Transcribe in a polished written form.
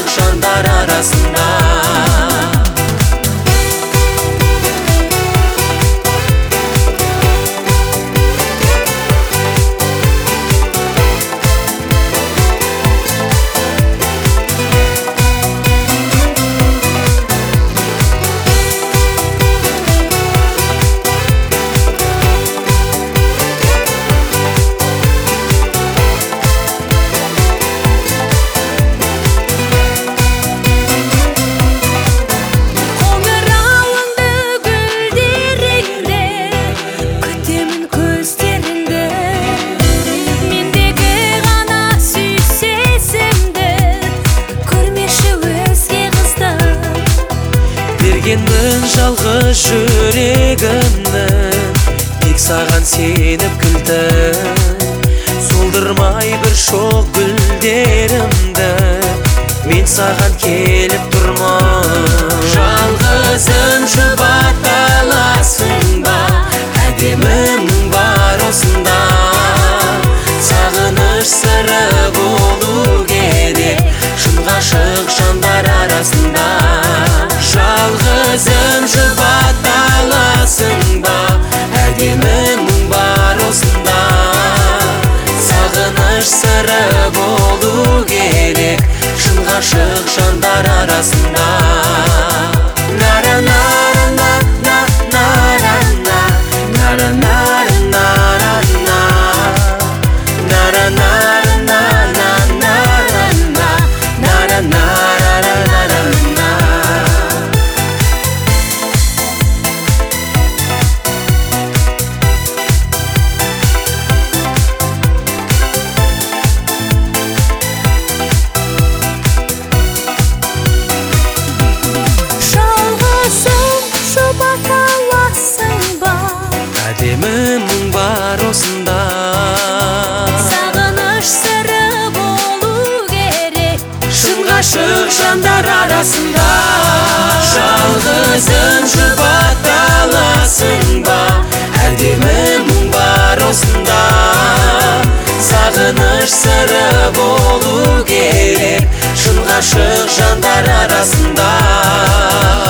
жандар арасында. Бергенмін жалғыз жүрегімді, тек саған сеніп күлдім. Солдырмай бір шоқ гүлдерімді, мен саған келіп тұрмын. Жалғызым жұбата аласың ба, әдемім бар осында. Сағыныш сыры болу керек, шын ғашық жандар арасында. Жалғызым жұбата аласың ба, әдемім бар осында. Сағыныш сыры болу керек, шын ғашық жандар арасында. Әдемім бар осында. Сағыныш сыры болу керек, шын ғашық жандар арасында. Жалғызым жұбата аласың ба, әдемім бар осында. Сағыныш сыры болу керек, шын ғашық жандар арасында.